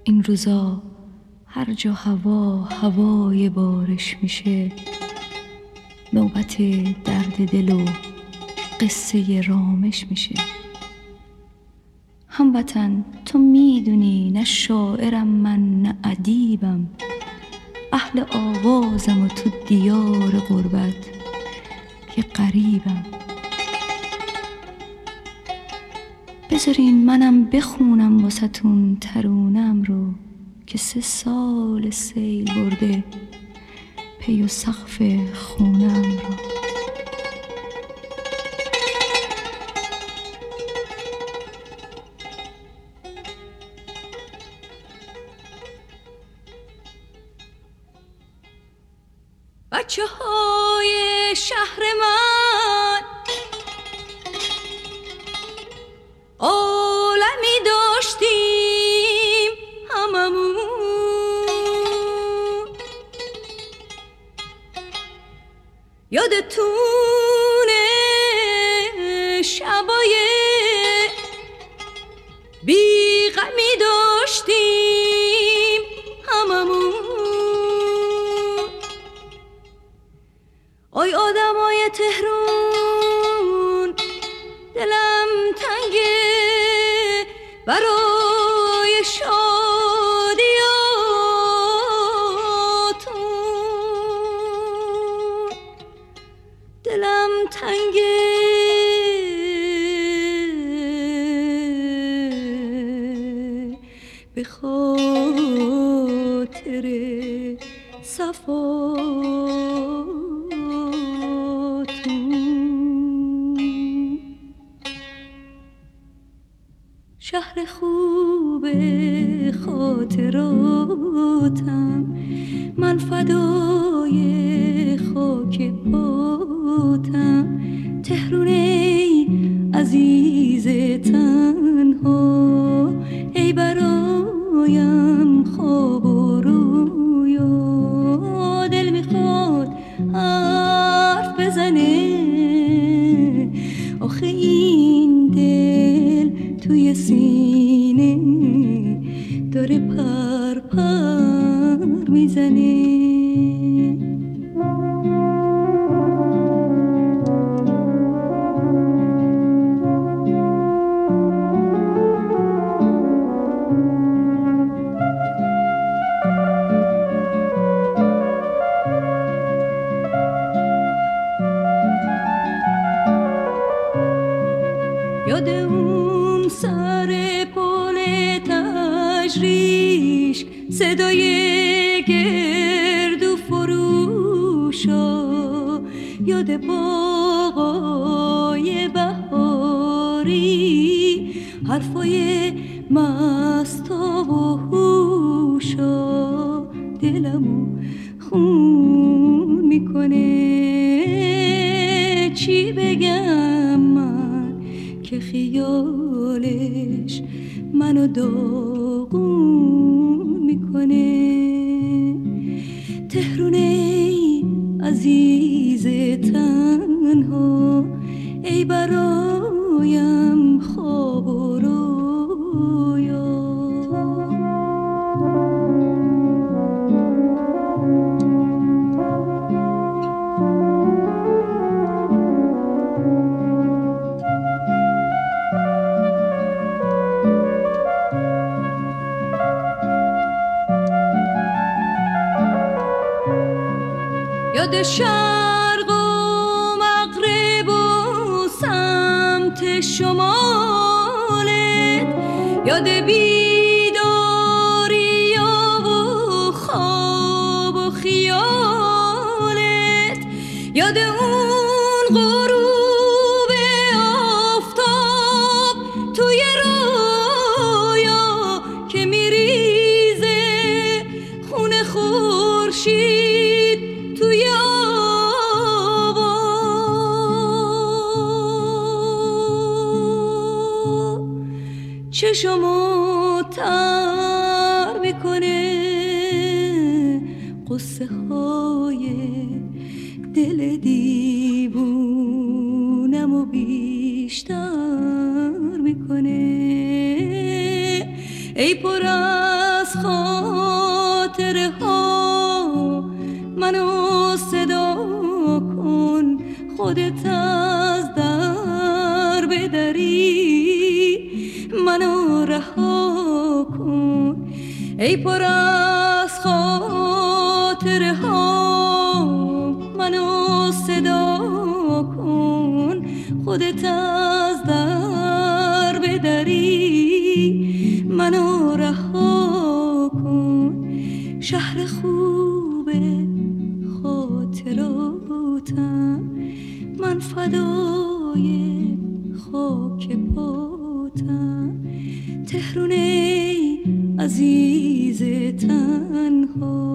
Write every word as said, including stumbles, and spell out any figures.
این روزا هر جا هوا هوای بارش میشه، نوبت درد دل و قصه رامش میشه. هموطن تو میدونی نه شاعرم من نه ادیبم، اهل آوازم و تو دیار غربت که غریبم. بذارین منم بخونم واسه‌تون ترونم رو که سه سال سیل برده پی و سقف خونم رو. بچه های شهر من عالمی داشتیم هممون، یادتونه شبای بیغمی داشتیم هممون. آی آدمای تهرون دلم تنگه برای شادیاتون، دلم تنگه به خاطر صفاتون. شهر خوب خاطراتم، من فدای خاک پاتم. تهرون ای عزیز تنها، ای برایم خواب و رویا. دل میخواد حرف بزنه، آخه این دل توی سینه داره پر پر میزنه. یاد اون سر پل تجریش، صدای گردو فروشا، یاد باغای بهاری، حرفای مستا و هوشا. دلمو خون میکنه، چی بگم من که خیالش منو داغون میکنه. تهرون ای عزیز تنها، ای برایم خواب و رویا. یاد شرق و مغرب و سمت شمالت، یاد بیداری و خواب و خیالت، یاد اون غروب آفتاب توی رویا که میریزه خون خورشید توی آوا. چشمو تر میکنه قصه های دل دیوونم و بیشتر میکنه. ای پر از خودت از در بدری منو رها کن ای پر از خاطره ها منو صدا کن خودت از در بدری منو رها کن شهر خوب خاطراتم من فدای خاک پاتم تهرون ای عزیز تنها